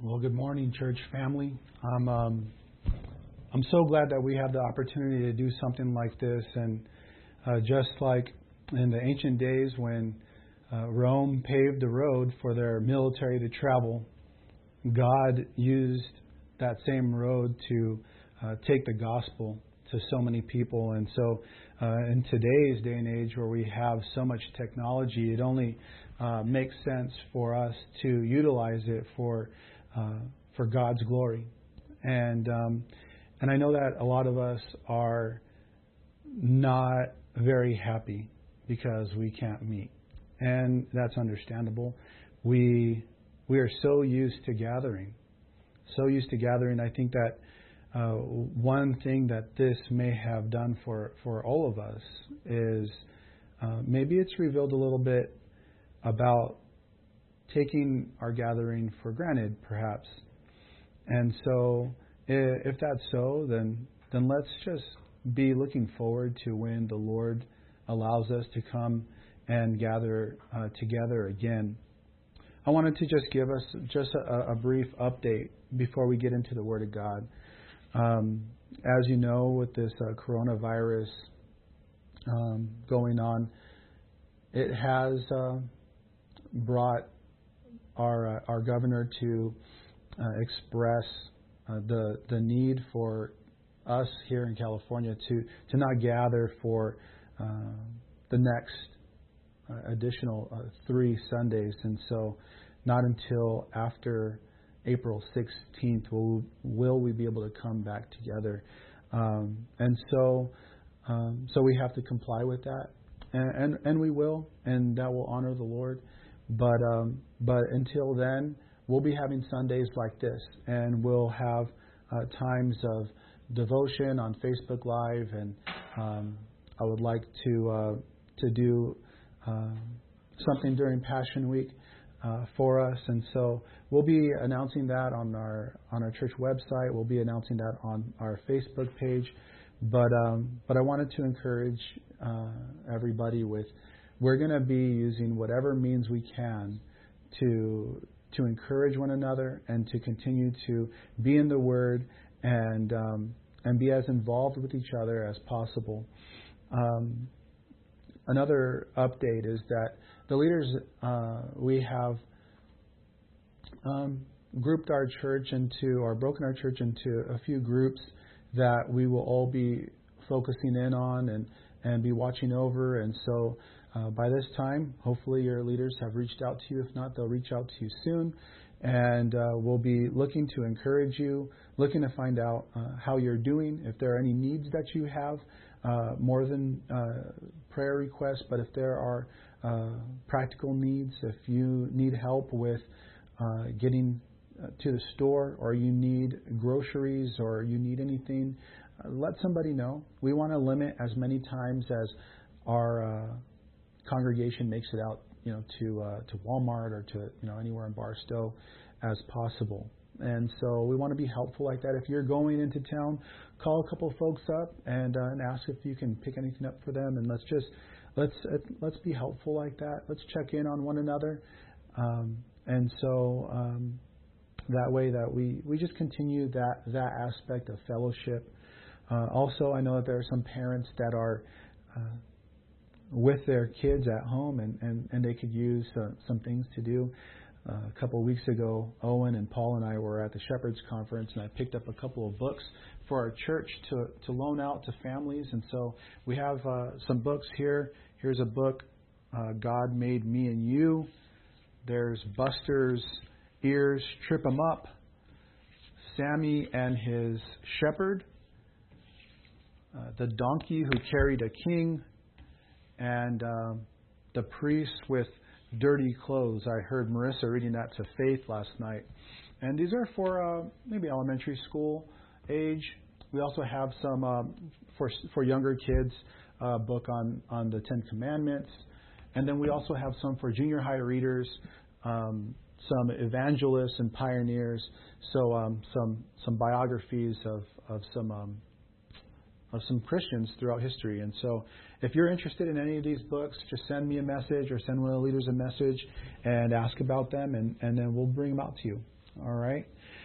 Well, good morning, church family. I'm so glad that we have the opportunity to do something like this. And just like in the ancient days when Rome paved the road for their military to travel, God used that same road to take the gospel to so many people. And so in today's day and age where we have so much technology, it only makes sense for us to utilize it for God's glory. And I know that a lot of us are not very happy because we can't meet. And that's understandable. We are so used to gathering. I think that one thing that this may have done for all of us is maybe it's revealed a little bit about taking our gathering for granted, perhaps. And so if that's so, then let's just be looking forward to when the Lord allows us to come and gather together again. I wanted to just give us just a brief update before we get into the Word of God. As you know, with this coronavirus going on, it has brought our governor to express the need for us here in California to not gather for the next additional 3 Sundays. And so not until after April 16th will we be able to come back together. And so we have to comply with that. And we will, and that will honor the Lord. But until then, we'll be having Sundays like this, and we'll have times of devotion on Facebook Live, and I would like to do something during Passion Week for us, and so we'll be announcing that on our church website. We'll be announcing that on our Facebook page. But I wanted to encourage everybody with, we're going to be using whatever means we can to encourage one another and to continue to be in the Word and be as involved with each other as possible. Another update is that the leaders, we have grouped our church broken our church into a few groups that we will all be focusing in on and be watching over. And so by this time, hopefully your leaders have reached out to you. If not, they'll reach out to you soon. And we'll be looking to encourage you, looking to find out how you're doing, if there are any needs that you have, more than prayer requests, but if there are practical needs, if you need help with getting to the store, or you need groceries, or you need anything, let somebody know. We want to limit as many times as our congregation makes it out, to Walmart or to anywhere in Barstow as possible. And so we want to be helpful like that. If you're going into town, call a couple of folks up and ask if you can pick anything up for them. And let's be helpful like that. Let's check in on one another. And so that way that we just continue that aspect of fellowship. Also, I know that there are some parents that are with their kids at home and they could use some things to do. A couple of weeks ago, Owen and Paul and I were at the Shepherd's Conference, and I picked up a couple of books for our church to loan out to families. And so we have some books here. Here's a book, God Made Me and You. There's Buster's Ears Trip 'Em Up, Sammy and His Shepherd, The Donkey Who Carried a King, and The Priest with Dirty Clothes. I heard Marissa reading that to Faith last night. And these are for maybe elementary school age. We also have some for younger kids, book on the 10 Commandments. And then we also have some for junior high readers, some evangelists and pioneers. So some biographies of some Christians throughout history. And so if you're interested in any of these books, just send me a message or send one of the leaders a message and ask about them, and then we'll bring them out to you. All right.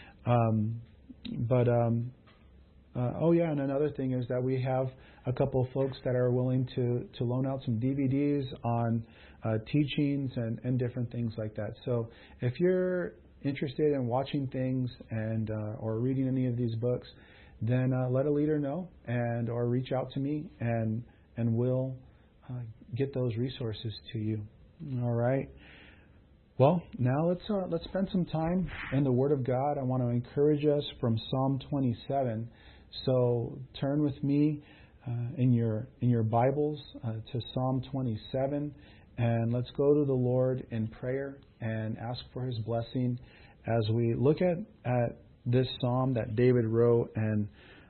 And another thing is that we have a couple of folks that are willing to loan out some DVDs on teachings and different things like that. So if you're interested in watching things and or reading any of these books, then let a leader know and or reach out to me and we'll get those resources to you. All right. Well, now let's spend some time in the Word of God. I want to encourage us from Psalm 27. So turn with me in your Bibles to Psalm 27, and let's go to the Lord in prayer and ask for His blessing as we look at this psalm that David wrote and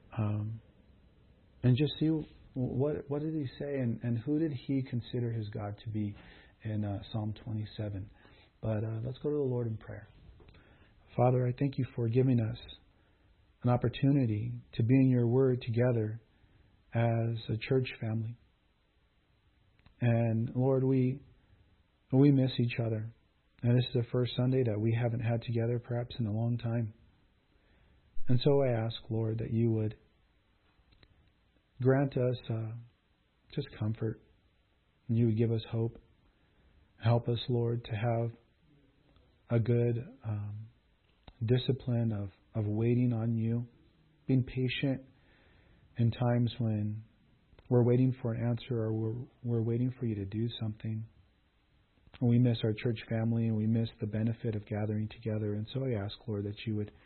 just see what did he say and who did he consider his God to be in Psalm 27. But let's go to the Lord in prayer. Father, I thank you for giving us an opportunity to be in your word together as a church family. And Lord, we miss each other. And this is the first Sunday that we haven't had together perhaps in a long time. And so I ask, Lord, that you would grant us just comfort. And you would give us hope. Help us, Lord, to have a good discipline of waiting on you, being patient in times when we're waiting for an answer or we're waiting for you to do something. And we miss our church family and we miss the benefit of gathering together. And so I ask, Lord, that you would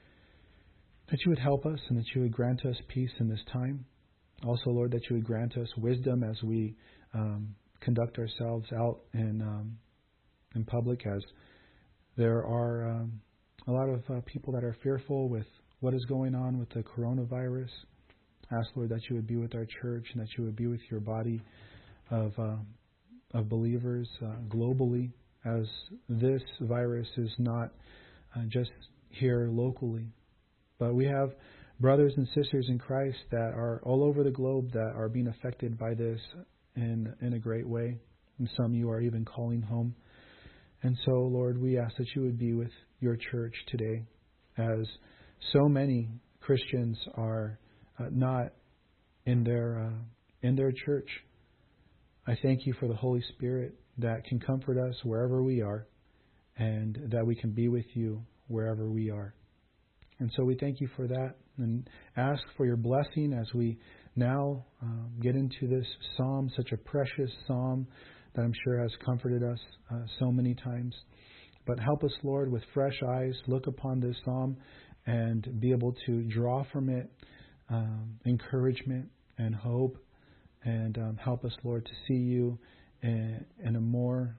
help us and that you would grant us peace in this time. Also, Lord, that you would grant us wisdom as we conduct ourselves out in public, as there are a lot of people that are fearful with what is going on with the coronavirus. Ask, Lord, that you would be with our church and that you would be with your body of believers globally, as this virus is not just here locally, but we have brothers and sisters in Christ that are all over the globe that are being affected by this in a great way. And some you are even calling home. And so, Lord, we ask that you would be with your church today, as so many Christians are not in their church. I thank you for the Holy Spirit that can comfort us wherever we are, and that we can be with you wherever we are. And so we thank you for that and ask for your blessing as we now get into this psalm, such a precious psalm that I'm sure has comforted us so many times. But help us, Lord, with fresh eyes, look upon this psalm and be able to draw from it encouragement and hope. And help us, Lord, to see you in a more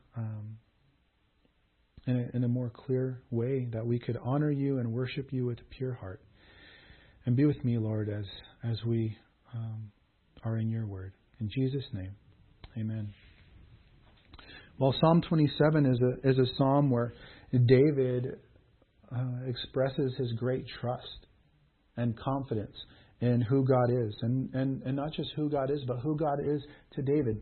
clear way, that we could honor you and worship you with a pure heart. And be with me, Lord, as we are in your word. In Jesus' name, amen. Well, Psalm 27 is a psalm where David expresses his great trust and confidence in who God is. And not just who God is, but who God is to David.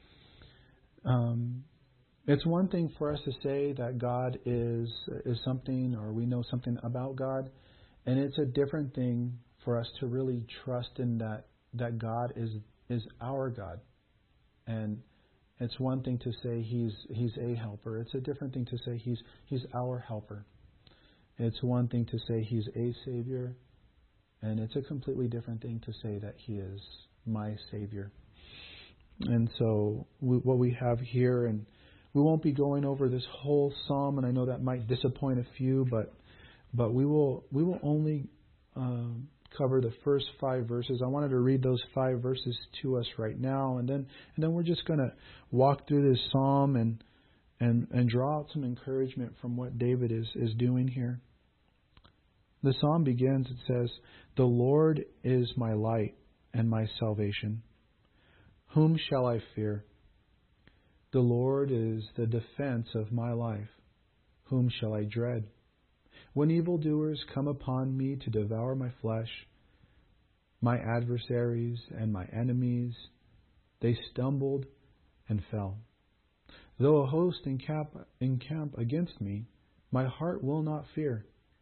It's one thing for us to say that God is something, or we know something about God, and it's a different thing for us to really trust in that God is our God. And it's one thing to say He's a helper. It's a different thing to say He's our helper. It's one thing to say He's a Savior, and it's a completely different thing to say that He is my Savior. And so what we have here, and we won't be going over this whole psalm, and I know that might disappoint a few, but we will only cover the first 5 verses. I wanted to read those 5 verses to us right now, and then we're just going to walk through this psalm and draw out some encouragement from what David is doing here. The psalm begins, it says, "The Lord is my light and my salvation. Whom shall I fear? The Lord is the defense of my life. Whom shall I dread? When evildoers come upon me to devour my flesh, my adversaries and my enemies, they stumbled and fell. Though a host encamp against me, my heart will not fear.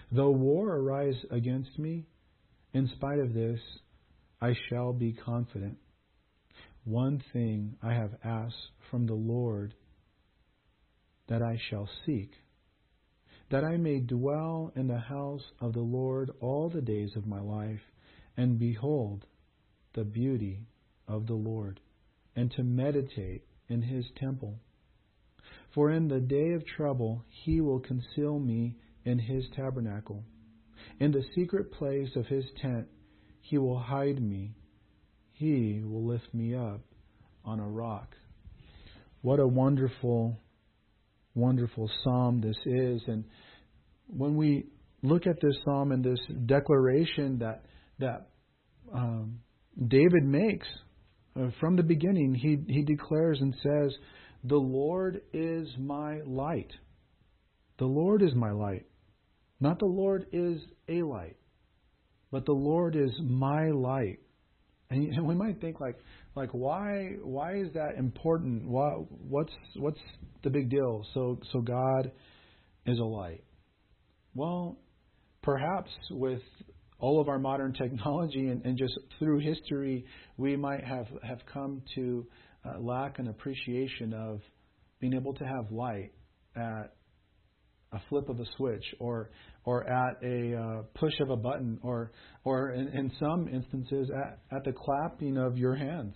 Though war arise against me, in spite of this, I shall be confident. One thing I have asked from the Lord that I shall seek, that I may dwell in the house of the Lord all the days of my life, and behold the beauty of the Lord, and to meditate in His temple. For in the day of trouble He will conceal me in His tabernacle. In the secret place of His tent He will hide me. He will lift me up on a rock. What a wonderful, wonderful psalm this is. And when we look at this psalm and this declaration that David makes from the beginning, he declares and says, "The Lord is my light." The Lord is my light. Not the Lord is a light, but the Lord is my light. And we might think like why is that important? What's the big deal? So God is a light. Well, perhaps with all of our modern technology and just through history, we might have come to lack an appreciation of being able to have light at a flip of a switch, or at a push of a button, or in some instances at the clapping of your hands.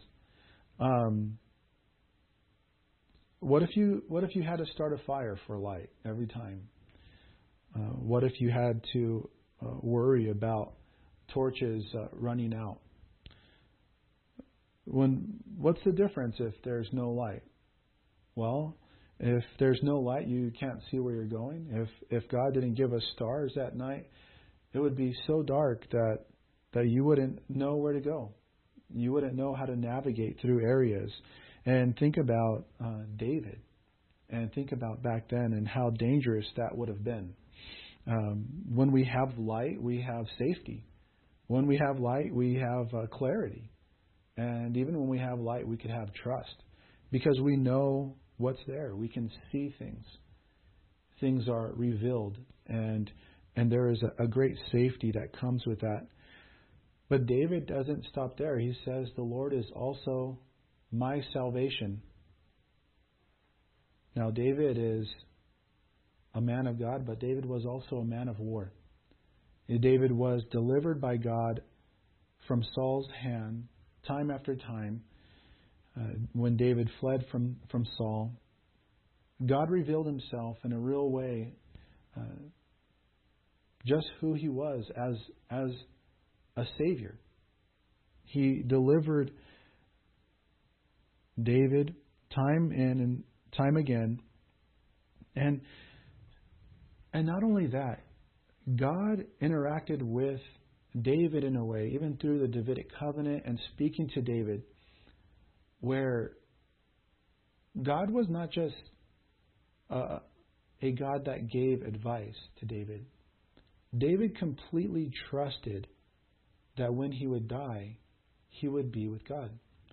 What if you had to start a fire for light every time? What if you had to worry about torches running out? What's the difference if there's no light? Well, if there's no light, you can't see where you're going. If God didn't give us stars at night, it would be so dark that you wouldn't know where to go. You wouldn't know how to navigate through areas. And think about David, and think about back then and how dangerous that would have been. When we have light, we have safety. When we have light, we have clarity. And even when we have light, we could have trust, because we know what's there. We can see things. Things are revealed, and there is a great safety that comes with that. But David doesn't stop there. He says, "The Lord is also my salvation." Now, David is a man of God, but David was also a man of war. David was delivered by God from Saul's hand time after time. When David fled from Saul, God revealed Himself in a real way, just who He was as a Savior. He delivered David time in and time again, and not only that, God interacted with David in a way, even through the Davidic covenant and speaking to David, where God was not just a God that gave advice to David. David completely trusted that when he would die, he would be with God.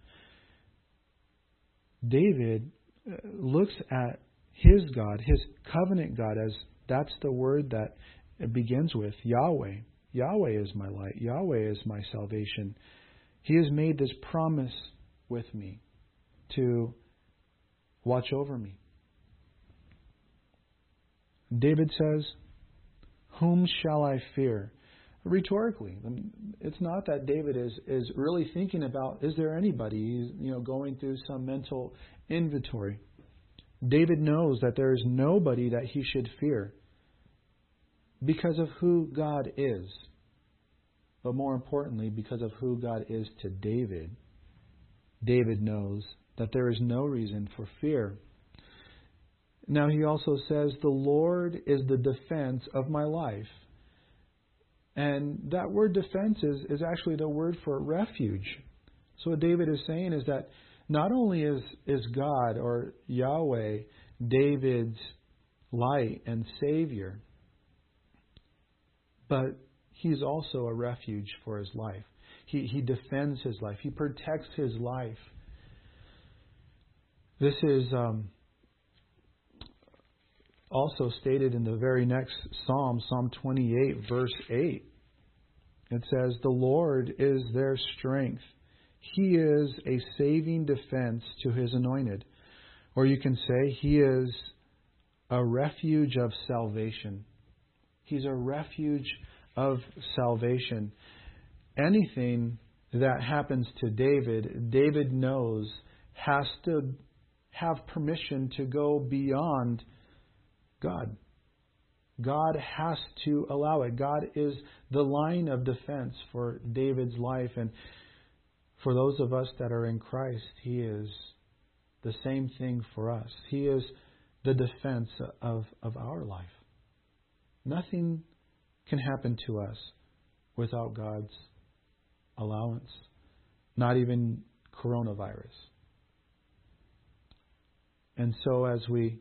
David looks at his God, his covenant God, as that's the word that it begins with, Yahweh. Yahweh is my light. Yahweh is my salvation. He has made this promise with me to watch over me. David says, "Whom shall I fear?" Rhetorically, it's not that David is really thinking about, is there anybody? He's going through some mental inventory. David knows that there is nobody that he should fear because of who God is. But more importantly, because of who God is to David, David knows that there is no reason for fear. Now he also says, "The Lord is the defense of my life." And that word defense is actually the word for refuge. So what David is saying is that not only is God or Yahweh David's light and Savior, but He's also a refuge for his life. He defends his life. He protects his life. This is also stated in the very next Psalm, Psalm 28, verse 8. It says, "The Lord is their strength. He is a saving defense to His anointed." Or you can say, He is a refuge of salvation. He's a refuge of salvation. Anything that happens to David, David knows has to have permission to go beyond God. God has to allow it. God is the line of defense for David's life. And for those of us that are in Christ, He is the same thing for us. He is the defense of our life. Nothing can happen to us without God's allowance. Not even coronavirus. And so as we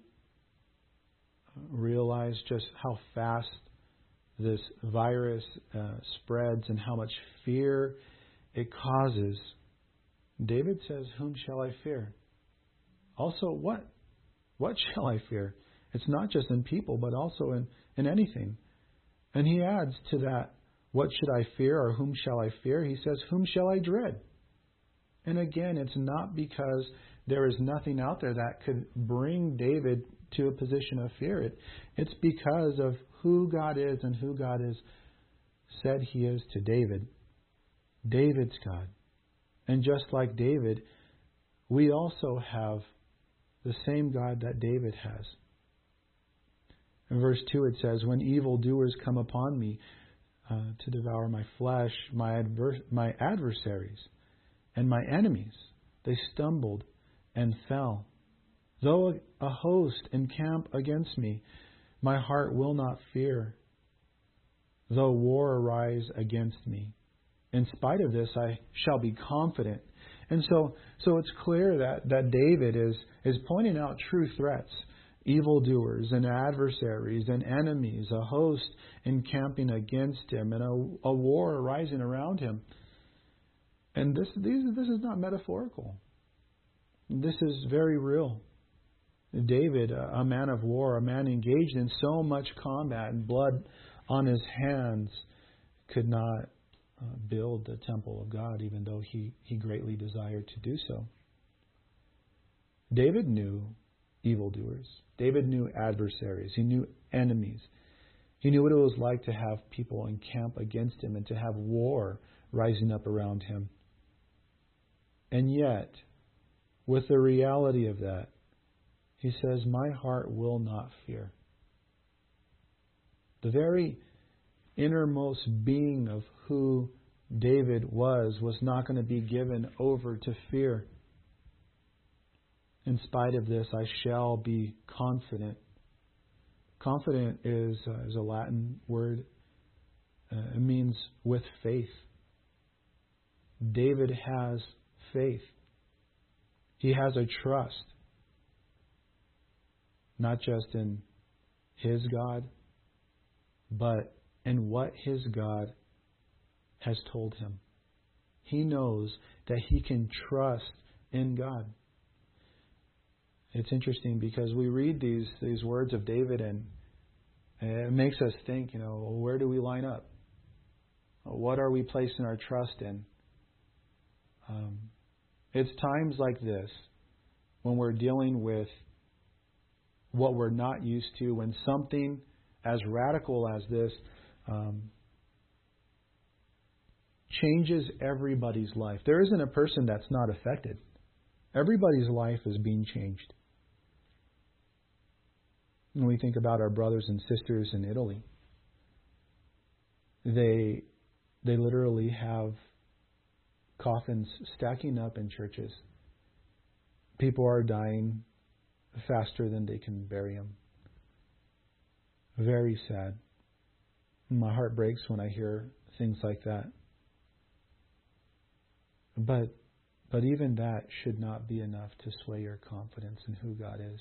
realize just how fast this virus spreads and how much fear it causes, David says, "Whom shall I fear?" Also, what shall I fear? It's not just in people, but also in anything. And he adds to that, "What should I fear?" or "Whom shall I fear?" He says, "Whom shall I dread?" And again, it's not because there is nothing out there that could bring David to a position of fear. It's because of who God is and who God has said He is to David. David's God. And just like David, we also have the same God that David has. In verse 2 it says, "When evildoers come upon me to devour my flesh, my adversaries and my enemies, they stumbled and fell. Though a host encamp against me, my heart will not fear. Though war arise against me, in spite of this I shall be confident." And so it's clear that David is pointing out true threats, evildoers and adversaries and enemies, a host encamping against him, and a war arising around him. And this is not metaphorical. This is very real. David, a man of war, a man engaged in so much combat and blood on his hands, could not build the temple of God, even though he greatly desired to do so. David knew evildoers. David knew adversaries. He knew enemies. He knew what it was like to have people encamp against him and to have war rising up around him. And yet, with the reality of that, he says, "My heart will not fear." The very innermost being of who David was not going to be given over to fear. In spite of this, I shall be confident. Confident is a Latin word. It means with faith. David has faith. He has a trust. Not just in his God, but in what his God has told him. He knows that he can trust in God. It's interesting because we read these words of David and it makes us think, where do we line up? What are we placing our trust in? It's times like this when we're dealing with what we're not used to, when something as radical as this changes everybody's life. There isn't a person that's not affected. Everybody's life is being changed. When we think about our brothers and sisters in Italy, they literally have coffins stacking up in churches. People are dying faster than they can bury them. Very sad. My heart breaks when I hear things like that. But even that should not be enough to sway your confidence in who God is.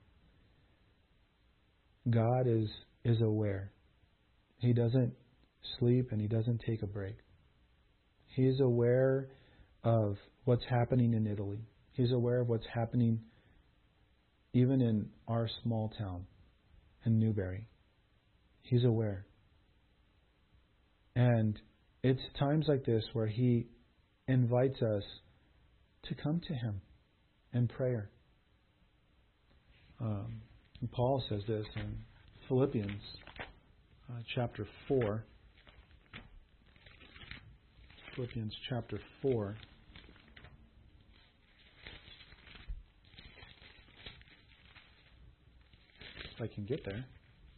God is aware. He doesn't sleep and He doesn't take a break. He is aware of what's happening in Italy. He's aware of what's happening even in our small town. in Newberry. He's aware. And it's times like this where He invites us to come to Him in prayer. Paul says this in Philippians chapter 4. Philippians chapter 4. If I can get there.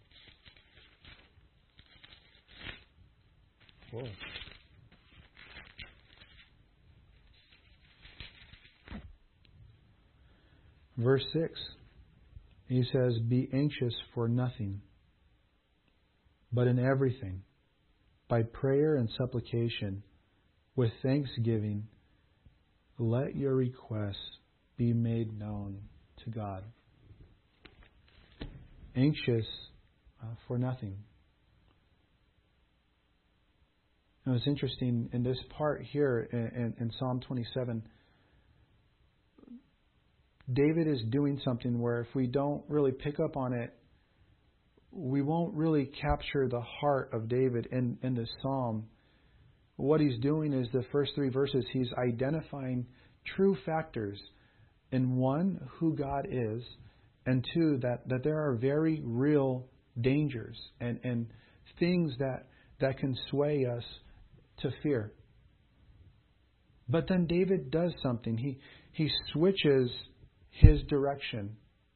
Whoa. Verse 6. He says, "Be anxious for nothing, but in everything, by prayer and supplication, with thanksgiving, let your requests be made known to God." Anxious for nothing. Now it's interesting in this part here in Psalm 27, David is doing something where if we don't really pick up on it, we won't really capture the heart of David in this psalm. What he's doing is the first 3 verses, he's identifying true factors in one, who God is, and 2, that there are very real dangers and things that can sway us to fear. But then David does something. He switches his direction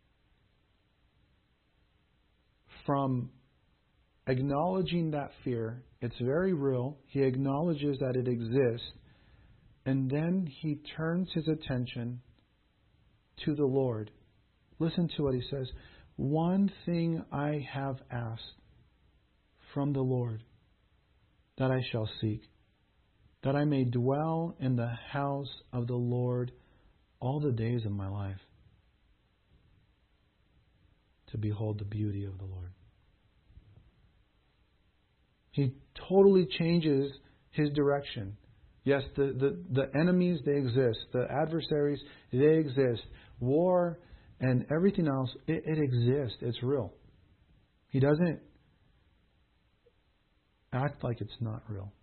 from acknowledging that fear. It's very real. He acknowledges that it exists. And then he turns his attention to the Lord. Listen to what he says. "One thing I have asked from the Lord, that I shall seek, that I may dwell in the house of the Lord all the days of my life, to behold the beauty of the Lord." He totally changes his direction. Yes, the enemies, they exist. The adversaries, they exist. War and everything else, it exists. It's real. He doesn't act like it's not real.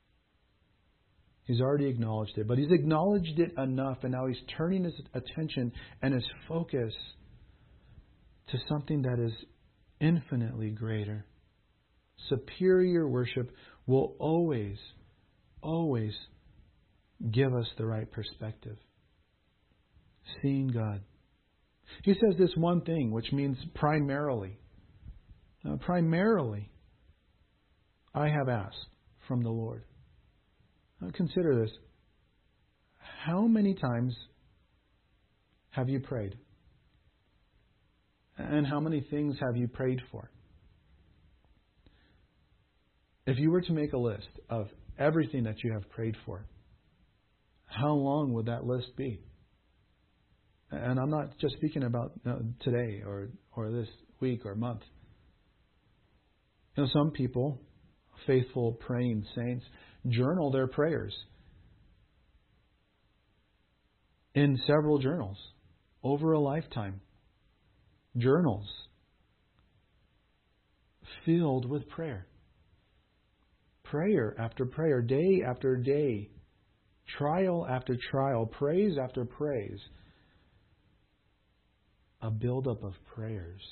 He's already acknowledged it. But he's acknowledged it enough, and now he's turning his attention and his focus to something that is infinitely greater. Superior worship will always, always give us the right perspective. Seeing God. He says this one thing, which means primarily. Primarily, I have asked from the Lord. Now consider this. How many times have you prayed? And how many things have you prayed for? If you were to make a list of everything that you have prayed for, how long would that list be? And I'm not just speaking about today or this week or month. Some people, faithful praying saints, journal their prayers in several journals over a lifetime. Journals filled with prayer. Prayer after prayer, day after day, trial after trial, praise after praise. A buildup of prayers.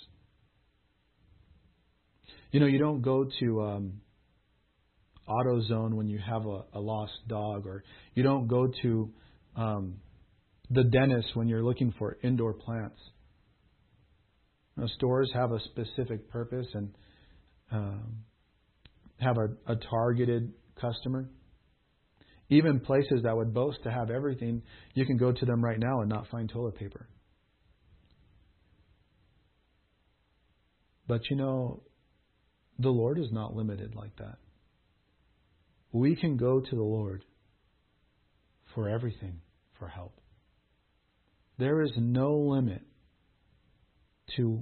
You don't go to AutoZone when you have a lost dog, or you don't go to the dentist when you're looking for indoor plants. Stores have a specific purpose and have a targeted customer. Even places that would boast to have everything, you can go to them right now and not find toilet paper. But the Lord is not limited like that. We can go to the Lord for everything, for help. There is no limit to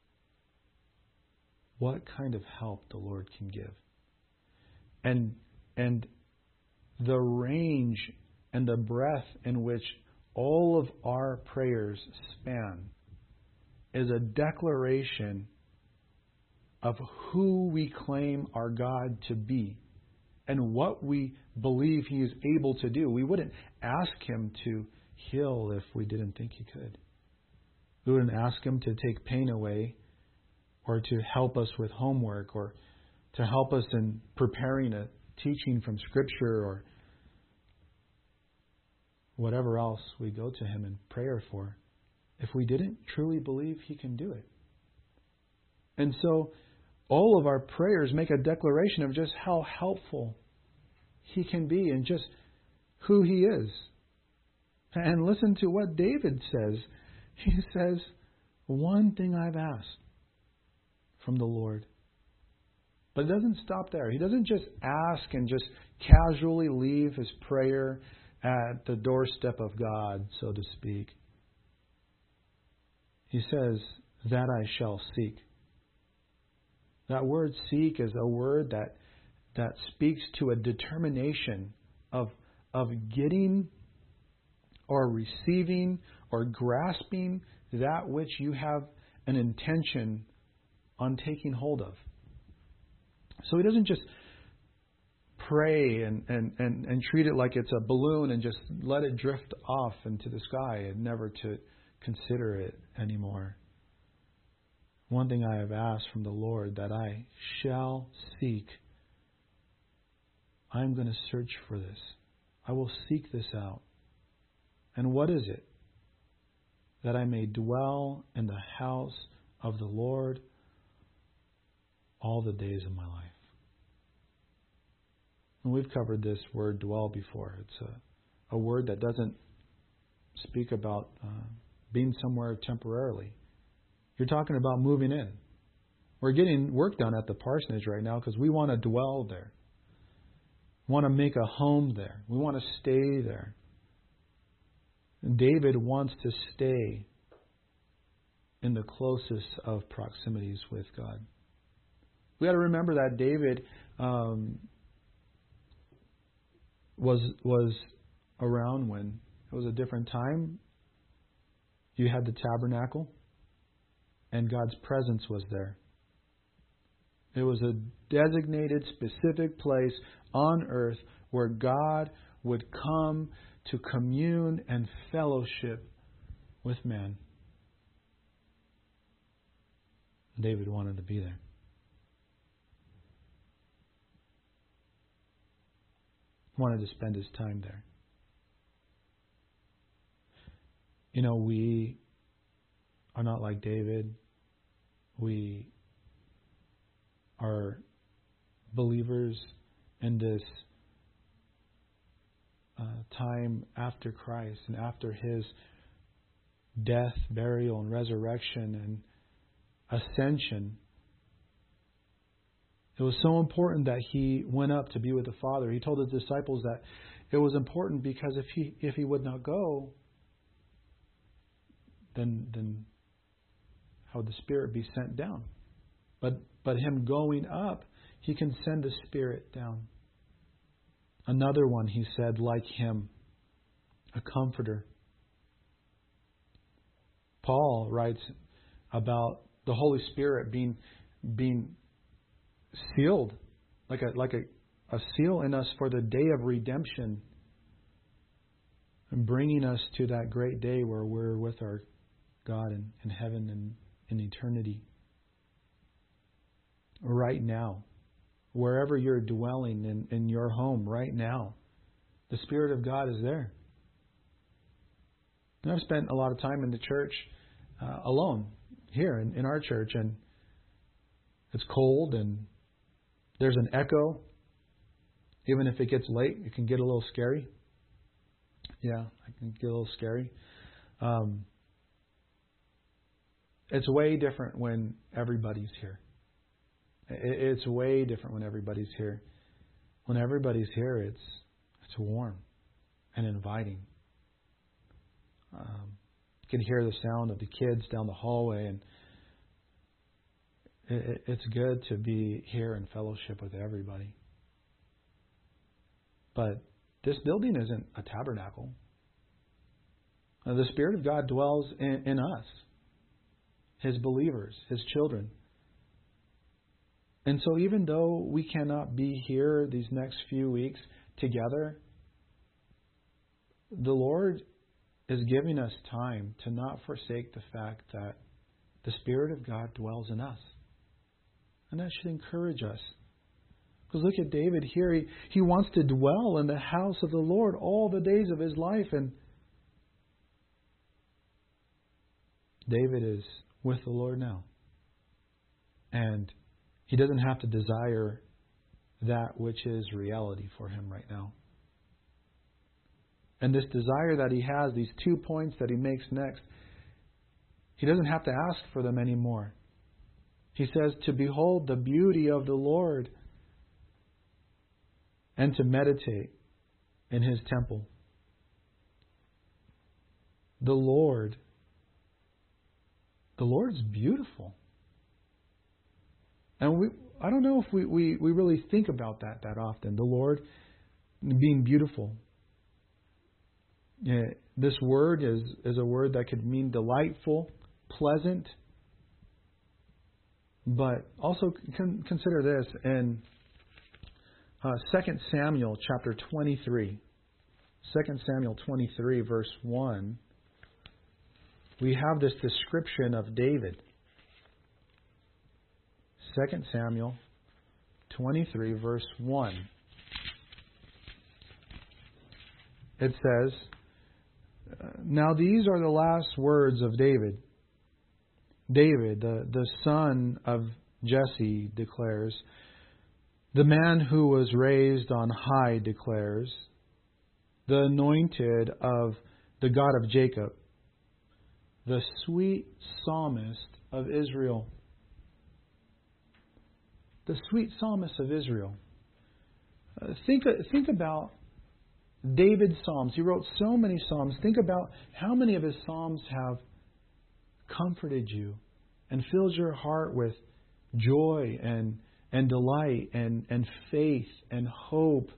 what kind of help the Lord can give. And the range and the breadth in which all of our prayers span is a declaration of who we claim our God to be and what we believe He is able to do. We wouldn't ask Him to heal if we didn't think He could. We wouldn't ask Him to take pain away or to help us with homework or to help us in preparing a teaching from Scripture or whatever else we go to Him in prayer for, if we didn't truly believe He can do it. And so all of our prayers make a declaration of just how helpful He can be and just who He is. And listen to what David says. He says, one thing I've asked from the Lord. But it doesn't stop there. He doesn't just ask and just casually leave his prayer at the doorstep of God, so to speak. He says, that I shall seek. That word seek is a word that speaks to a determination of getting or receiving or grasping that which you have an intention on taking hold of. So he doesn't just pray and treat it like it's a balloon and just let it drift off into the sky and never to consider it anymore. One thing I have asked from the Lord that I shall seek. I'm going to search for this. I will seek this out. And what is it? That I may dwell in the house of the Lord all the days of my life. And we've covered this word dwell before. It's a word that doesn't speak about being somewhere temporarily. You're talking about moving in. We're getting work done at the parsonage right now because we want to dwell there. We want to make a home there. We want to stay there. And David wants to stay in the closest of proximities with God. We got to remember that David was around when it was a different time. You had the tabernacle, and God's presence was there. It was a designated, specific place on earth where God would come to commune and fellowship with man. David wanted to be there. Wanted to spend his time there. You know, we are not like David. We are believers in this time after Christ and after His death, burial, and resurrection and ascension. It was so important that He went up to be with the Father. He told His disciples that it was important because if he would not go, then how would the Spirit be sent down? But Him going up, He can send the Spirit down. Another one, He said, like Him, a comforter. Paul writes about the Holy Spirit being sealed, like a seal in us for the day of redemption, and bringing us to that great day where we're with our God in heaven and in eternity. Right now, wherever you're dwelling in your home right now, the Spirit of God is there. And I've spent a lot of time in the church alone here in our church, and it's cold and there's an echo. Even if it gets late, it can get a little scary. Yeah, it can get a little scary. It's way different when everybody's here. It's way different when everybody's here. When everybody's here, it's warm and inviting. You can hear the sound of the kids down the hallway, and it's good to be here in fellowship with everybody. But this building isn't a tabernacle. The Spirit of God dwells in us, His believers, His children. And so even though we cannot be here these next few weeks together, the Lord is giving us time to not forsake the fact that the Spirit of God dwells in us. And that should encourage us. Because look at David here. He wants to dwell in the house of the Lord all the days of his life. And David is with the Lord now. And he doesn't have to desire that which is reality for him right now. And this desire that he has, these 2 points that he makes next, he doesn't have to ask for them anymore. He says to behold the beauty of the Lord and to meditate in His temple. The Lord's beautiful. And I don't know if we really think about that often. The Lord being beautiful. Yeah, this word is a word that could mean delightful, pleasant. But also consider this in 2 Samuel chapter 23. 2 Samuel 23 verse 1. We have this description of David. 2 Samuel 23 verse 1. It says, now these are the last words of David. David, the son of Jesse, declares, the man who was raised on high declares, the anointed of the God of Jacob, the sweet psalmist of Israel. The sweet psalmist of Israel. Think about David's psalms. He wrote so many psalms. Think about how many of his psalms have comforted you and filled your heart with joy and delight and faith and hope.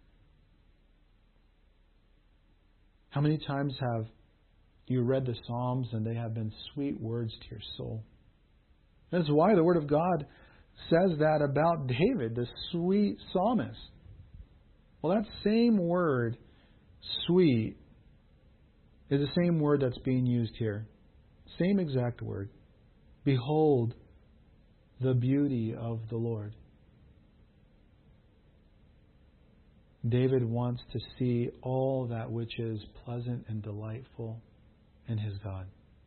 How many times have you read the Psalms and they have been sweet words to your soul? That's why the Word of God says that about David, the sweet psalmist. Well, that same word, sweet, is the same word that's being used here. Same exact word. Behold the beauty of the Lord. David wants to see all that which is pleasant and delightful in his God.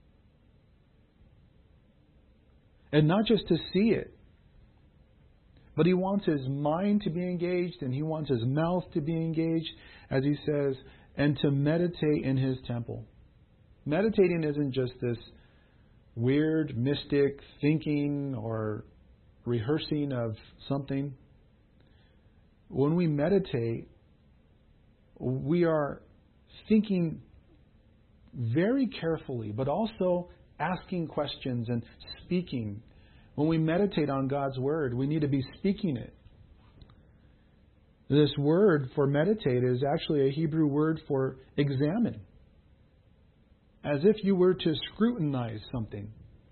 And not just to see it, but he wants his mind to be engaged and he wants his mouth to be engaged, as he says, and to meditate in His temple. Meditating isn't just this weird, mystic thinking or rehearsing of something. When we meditate, we are thinking very carefully, but also asking questions and speaking. When we meditate on God's Word, we need to be speaking it. This word for meditate is actually a Hebrew word for examine. As if you were to scrutinize something.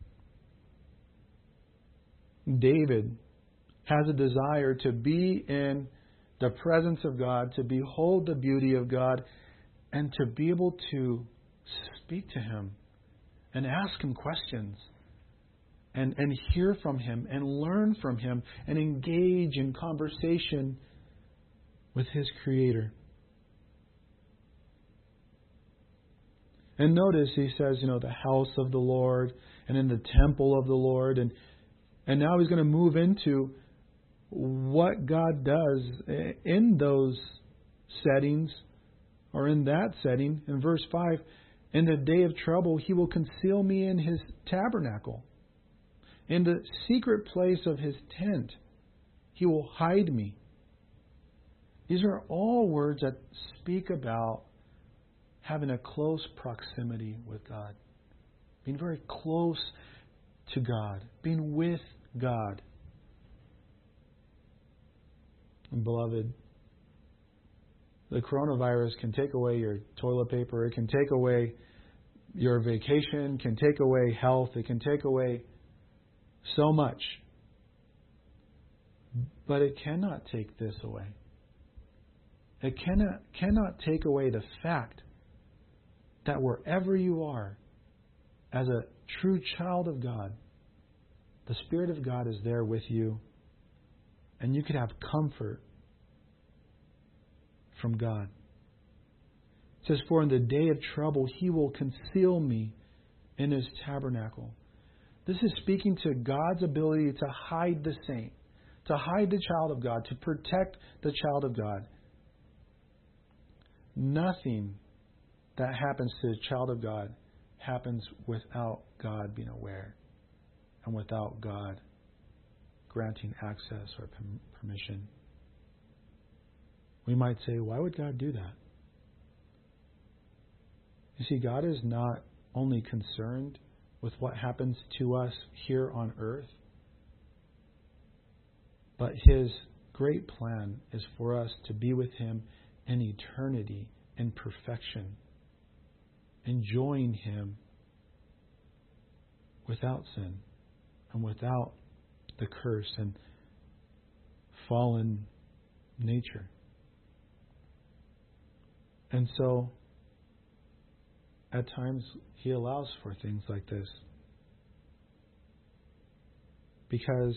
David has a desire to be in the presence of God, to behold the beauty of God, and to be able to speak to Him and ask Him questions and hear from Him and learn from Him and engage in conversation with His Creator. And notice he says, the house of the Lord and in the temple of the Lord. And now he's going to move into what God does in those settings or in that setting. In verse 5, in the day of trouble, He will conceal me in His tabernacle. In the secret place of His tent, He will hide me. These are all words that speak about having a close proximity with God. Being very close to God. Being with God. And beloved, the coronavirus can take away your toilet paper. It can take away your vacation. Can take away health. It can take away so much. But it cannot take this away. It cannot take away the fact that wherever you are, as a true child of God, the Spirit of God is there with you, and you can have comfort from God. It says, for in the day of trouble He will conceal me in His tabernacle. This is speaking to God's ability to hide the saint, to hide the child of God, to protect the child of God. Nothing that happens to the child of God happens without God being aware and without God granting access or permission. We might say, why would God do that? You see, God is not only concerned with what happens to us here on earth, but His great plan is for us to be with Him in eternity, in perfection, enjoying Him without sin and without the curse and fallen nature. And so, at times, He allows for things like this because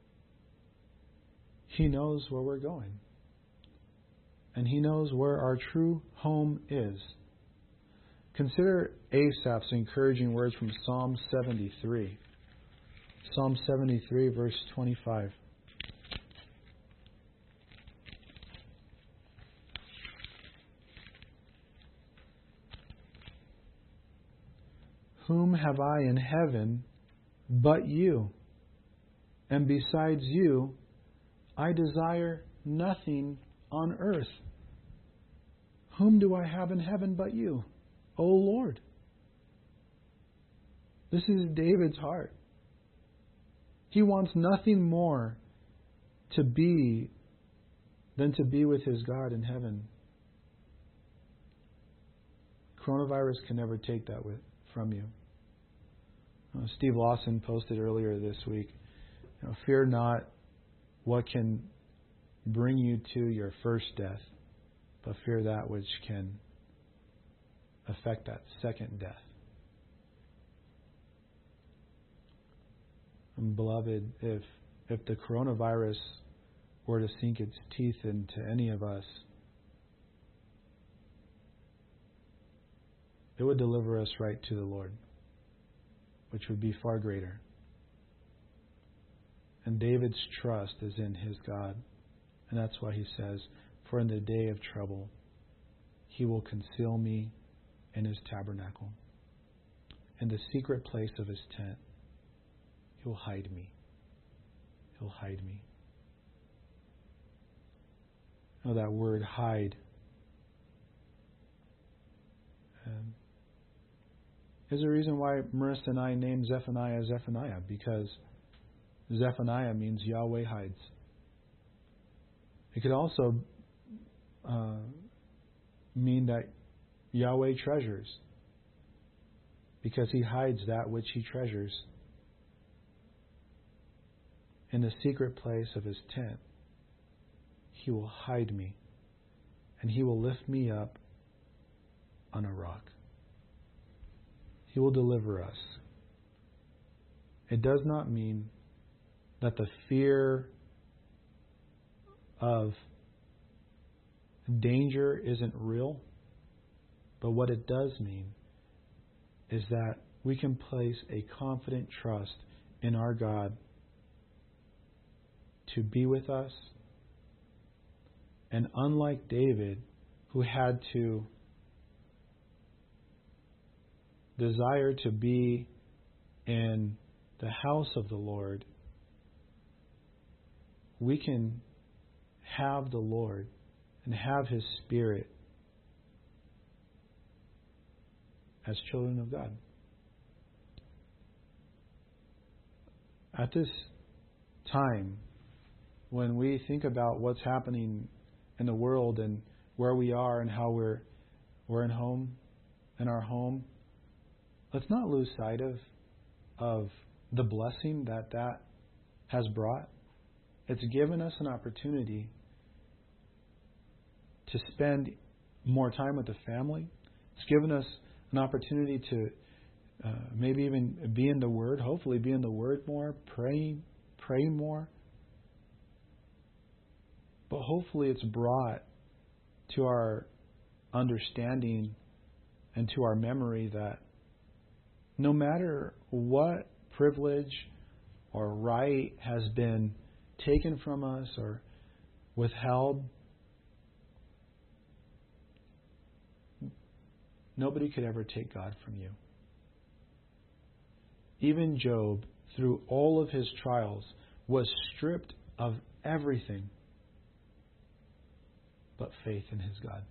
He knows where we're going. And He knows where our true home is. Consider Asaph's encouraging words from Psalm 73. Psalm 73, verse 25. Whom have I in heaven but you? And besides you, I desire nothing on earth. Whom do I have in heaven but you, O Lord? This is David's heart. He wants nothing more to be than to be with his God in heaven. Coronavirus can never take that from you. Steve Lawson posted earlier this week, fear not what can bring you to your first death, but fear that which can affect that second death. And beloved, if the coronavirus were to sink its teeth into any of us, it would deliver us right to the Lord, which would be far greater. And David's trust is in his God. And that's why he says, for in the day of trouble, He will conceal me in His tabernacle. In the secret place of His tent, He will hide me. He'll hide me. Now that word hide is the reason why Marissa and I named Zephaniah Zephaniah, because Zephaniah means Yahweh hides. It could also mean that Yahweh treasures, because He hides that which He treasures. In the secret place of His tent, He will hide me, and He will lift me up on a rock. He will deliver us. It does not mean that the fear of danger isn't real, but what it does mean is that we can place a confident trust in our God to be with us. And unlike David, who had to desire to be in the house of the Lord, we can have the Lord and have His Spirit as children of God. At this time, when we think about what's happening in the world and where we are and how we're in our home, let's not lose sight of the blessing that has brought. It's given us an opportunity to spend more time with the family. It's given us an opportunity to maybe even be in the Word, hopefully be in the Word more, pray more. But hopefully it's brought to our understanding and to our memory that no matter what privilege or right has been taken from us or withheld, nobody could ever take God from you. Even Job, through all of his trials, was stripped of everything but faith in his God.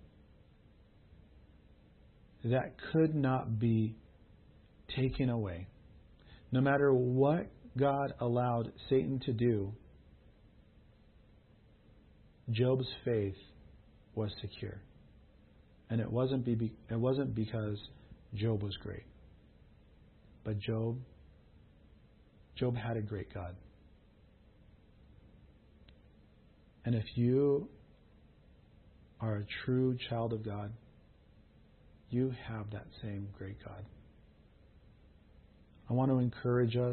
That could not be taken away. No matter what God allowed Satan to do, Job's faith was secure. And it wasn't because Job was great. But Job had a great God. And if you are a true child of God, you have that same great God. I want to encourage us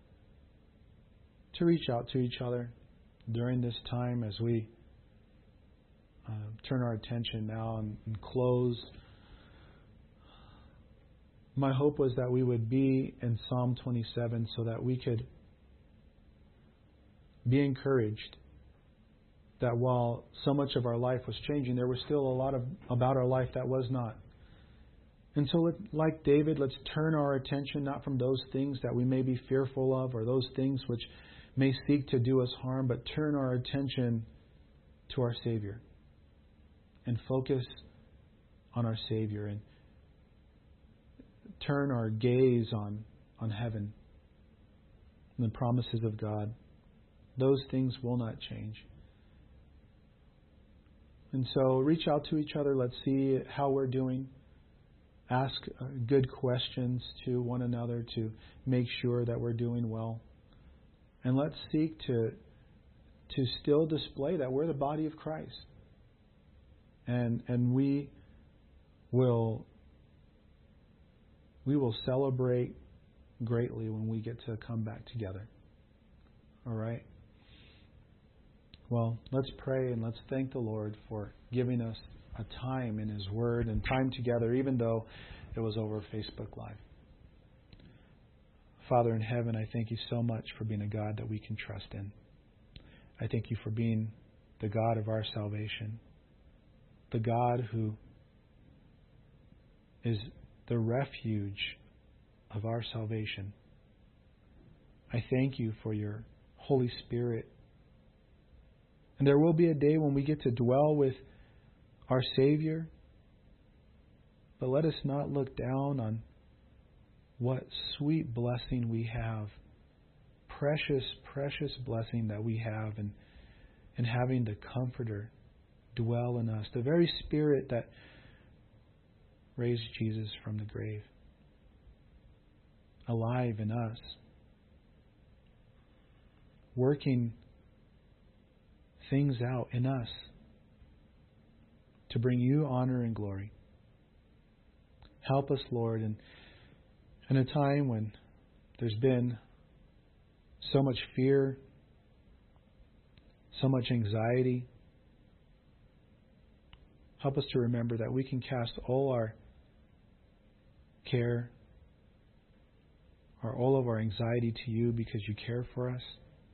to reach out to each other during this time as we turn our attention now and close. My hope was that we would be in Psalm 27 so that we could be encouraged that while so much of our life was changing, there was still a lot about our life that was not. And so, like David, let's turn our attention not from those things that we may be fearful of or those things which may seek to do us harm, but turn our attention to our Savior and focus on our Savior and turn our gaze on heaven and the promises of God. Those things will not change. And so reach out to each other. Let's see how we're doing. Ask good questions to one another to make sure that we're doing well. And let's seek to still display that we're the body of Christ. And we will celebrate greatly when we get to come back together. All right? Well, let's pray and let's thank the Lord for giving us a time in His Word and time together, even though it was over Facebook Live. Father in heaven, I thank You so much for being a God that we can trust in. I thank You for being the God of our salvation, the God who is the refuge of our salvation. I thank You for Your Holy Spirit. And there will be a day when we get to dwell with our Savior. But let us not look down on what sweet blessing we have. Precious, precious blessing that we have in having the Comforter dwell in us. The very Spirit that raised Jesus from the grave. Alive in us. Working things out in us to bring You honor and glory. Help us, Lord, in a time when there's been so much fear, so much anxiety. Help us to remember that we can cast all our care or all of our anxiety to You because You care for us.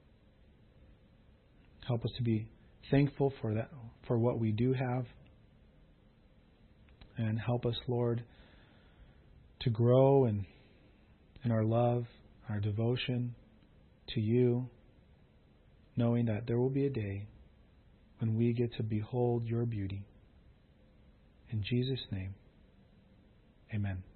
Help us to be thankful for that, for what we do have. And help us, Lord, to grow in our love, our devotion to You, knowing that there will be a day when we get to behold Your beauty. In Jesus' name, amen.